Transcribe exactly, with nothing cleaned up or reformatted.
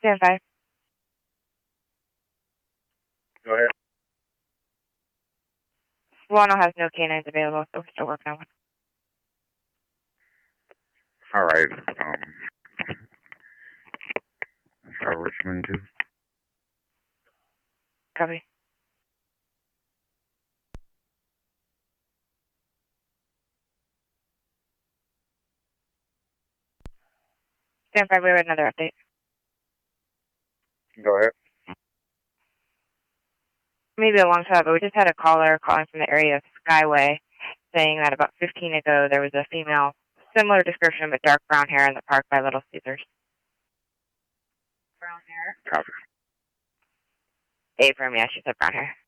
Stand by. Go ahead. Wano has no canines available, so we're still working on one. All right. Um, sorry, what you mean to? Copy. Stand by. We have another update. Go ahead. Maybe a long shot, but we just had a caller calling from the area of Skyway saying that about fifteen ago there was a female, similar description but dark brown hair in the park by Little Caesars. Brown hair? Copy. Abram, yeah, she said brown hair.